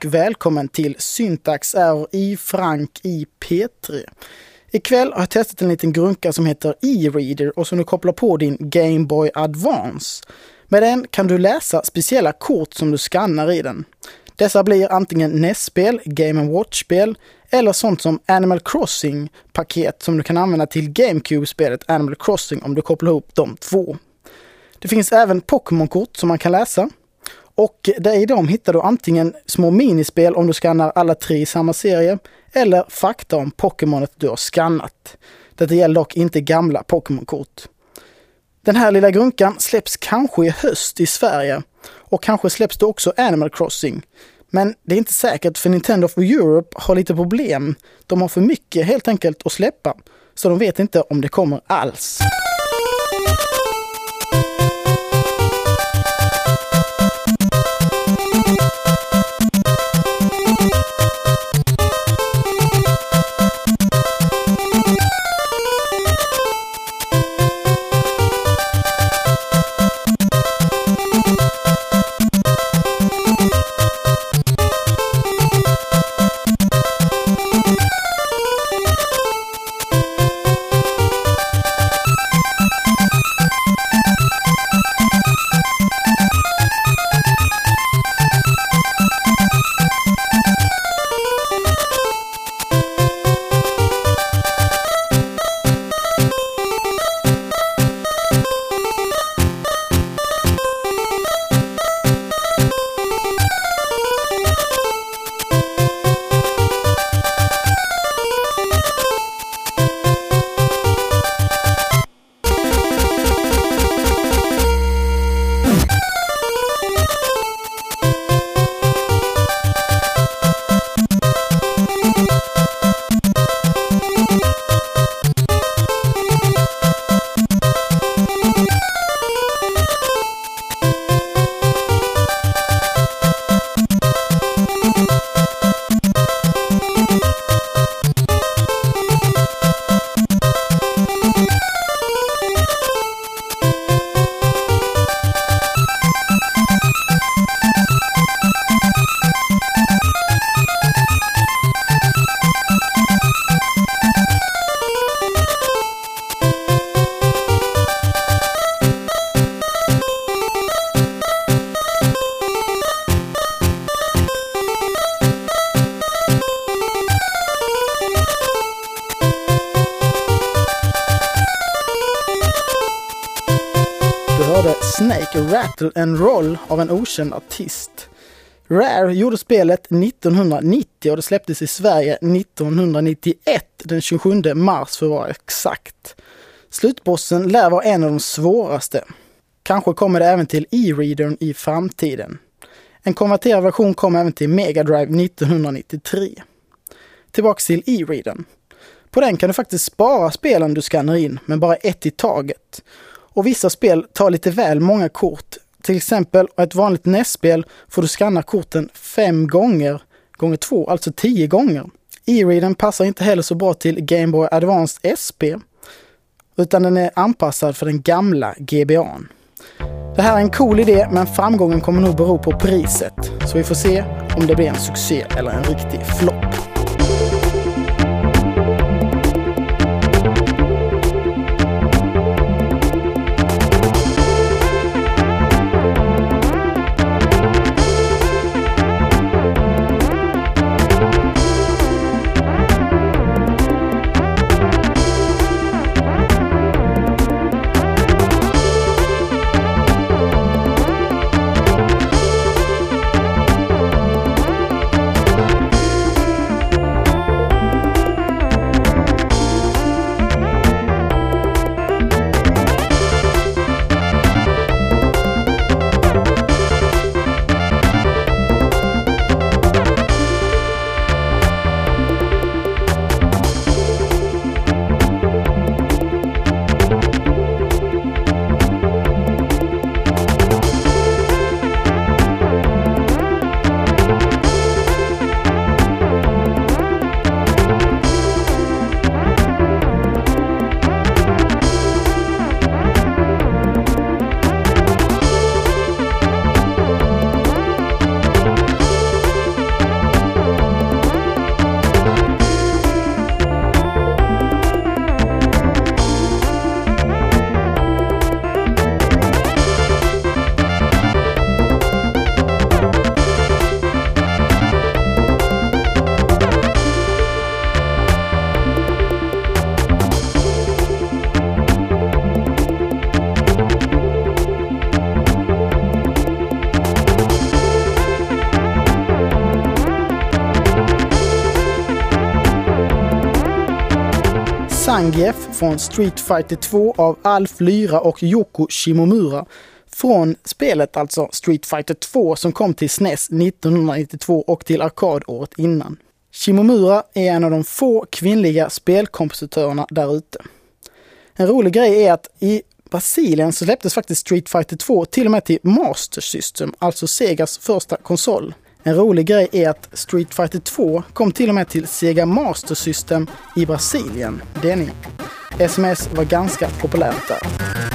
välkommen till Syntax Error i Frank i P3. Ikväll har jag testat en liten grunka som heter e-reader och som du kopplar på din Game Boy Advance. Med den kan du läsa speciella kort som du skannar i den. Dessa blir antingen NES-spel, Game & Watch-spel eller sånt som Animal Crossing-paket som du kan använda till GameCube-spelet Animal Crossing om du kopplar ihop de två. Det finns även Pokémon-kort som man kan läsa. Och där i dem hittar du antingen små minispel om du skannar alla 3 i samma serie eller fakta om Pokémonet du har skannat. Detta gäller dock inte gamla Pokémon-kort. Den här lilla grunkan släpps kanske i höst i Sverige och kanske släpps det också Animal Crossing. Men det är inte säkert för Nintendo of Europe har lite problem. De har för mycket helt enkelt att släppa så de vet inte om det kommer alls. Snake Rattle and Roll av en okänd artist. Rare gjorde spelet 1990 och det släpptes i Sverige 1991, den 27 mars för att vara exakt. Slutbossen lär vara en av de svåraste. Kanske kommer det även till e-readern i framtiden. En konverterad version kom även till Mega Drive 1993. Tillbaks till e-readern. På den kan du faktiskt spara spelen du skannar in, men bara ett i taget. Och vissa spel tar lite väl många kort. Till exempel ett vanligt NES-spel får du skanna korten 5 gånger, gånger 2, alltså 10 gånger. E-readern passar inte heller så bra till Game Boy Advance SP, utan den är anpassad för den gamla GBA:n. Det här är en cool idé, men framgången kommer nog bero på priset. Så vi får se om det blir en succé eller en riktig flopp. Zangief från Street Fighter 2 av Alf Lyra och Yoko Shimomura. Från spelet alltså Street Fighter 2 som kom till SNES 1992 och till arkadåret innan. Shimomura är en av de få kvinnliga spelkompositörerna där ute. En rolig grej är att i Brasilien så släpptes faktiskt Street Fighter 2 till och med till Master System, alltså Segas första konsol. En rolig grej är att Street Fighter 2 kom till och med till Sega Master System i Brasilien. Det ni. SMS var ganska populärt där.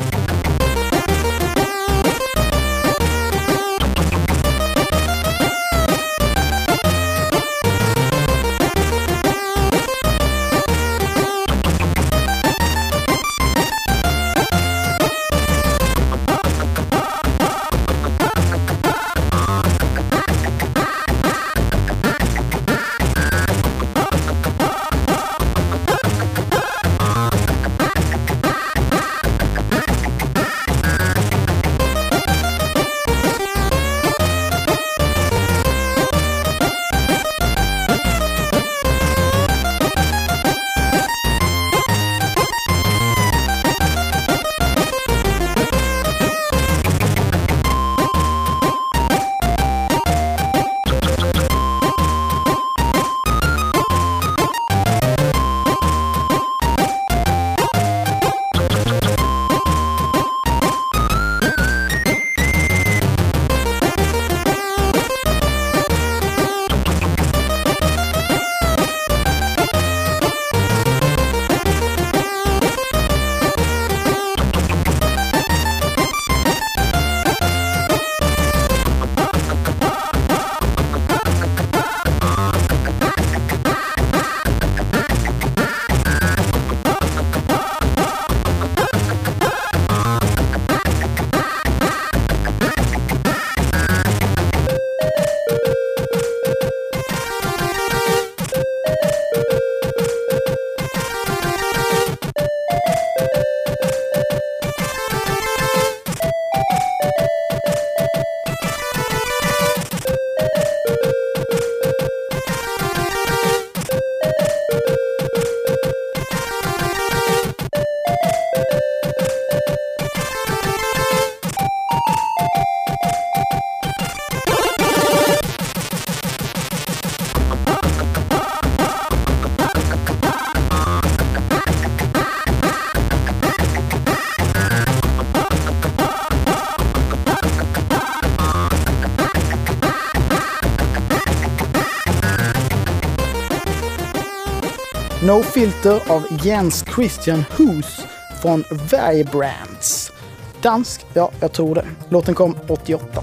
No Filter av Jens Christian Hus från Vibrants. Dansk, ja jag tror det. Låten kom 88.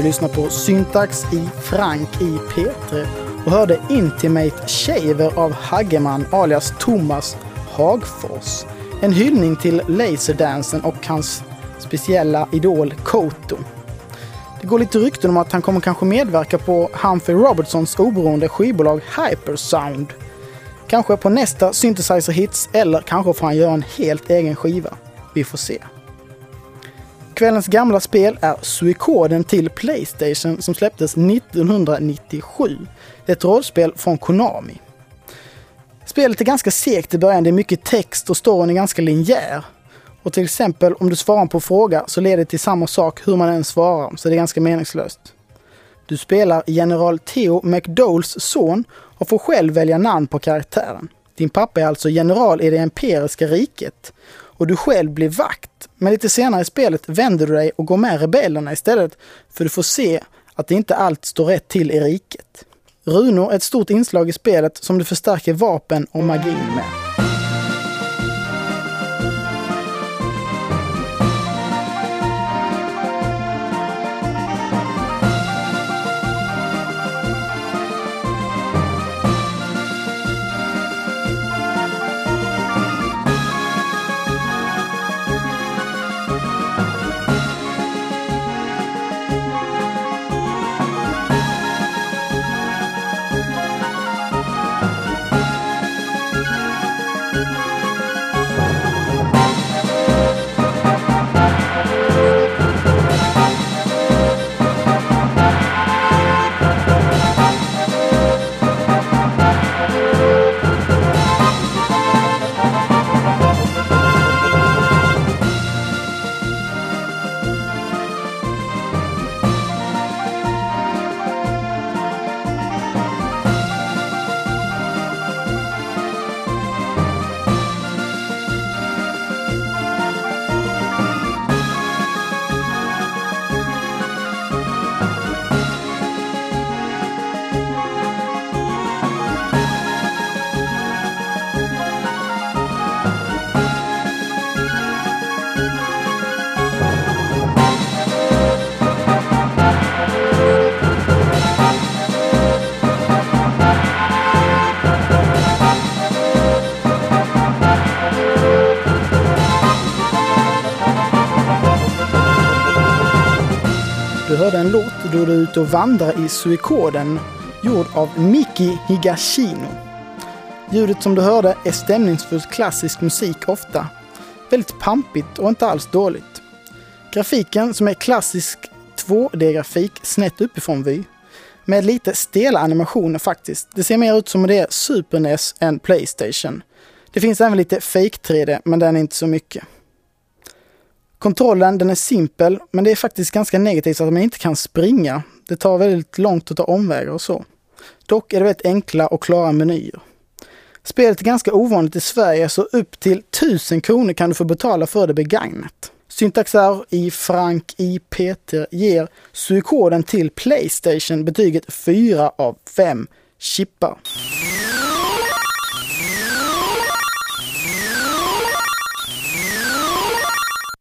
Du lyssnar på Syntax i Frank i P3 och hörde Intimate Shaver av Haggeman alias Thomas Hagfors. En hyllning till laserdansen och hans speciella idol Koto. Det går lite rykten om att han kommer kanske medverka på Humphrey Robertsons oberoende skivbolag Hypersound. Kanske på nästa Synthesizer Hits eller kanske får han göra en helt egen skiva. Vi får se. Kvällens gamla spel är Suikoden till PlayStation som släpptes 1997. Det är ett rollspel från Konami. Spelet är ganska segt i början, det är mycket text och storyn är ganska linjär. Och till exempel om du svarar på fråga så leder det till samma sak hur man än svarar, så det är ganska meningslöst. Du spelar general Theo McDowells son och får själv välja namn på karaktären. Din pappa är alltså general i det imperiska riket och du själv blir vakt. Men lite senare i spelet vänder du dig och går med rebellerna istället, för du får se att det inte allt står rätt till i riket. Runor är ett stort inslag i spelet som du förstärker vapen och magin med. Du hörde en låt då du är ute och vandrar i Suikoden, gjord av Miki Higashino. Ljudet som du hörde är stämningsfull klassisk musik ofta. Väldigt pampigt och inte alls dåligt. Grafiken som är klassisk 2D-grafik snett uppifrån vy. Med lite stela animationer faktiskt. Det ser mer ut som det är Super NES än PlayStation. Det finns även lite fake 3D men den är inte så mycket. Kontrollen den är simpel men det är faktiskt ganska negativt att man inte kan springa. Det tar väldigt långt att ta omvägar och så. Dock är det väldigt enkla och klara menyer. Spelet är ganska ovanligt i Sverige så upp till 1000 kronor kan du få betala för det begagnat. Syntax i Frank i Peter ger Suikoden till PlayStation betyget 4 av 5 chippar.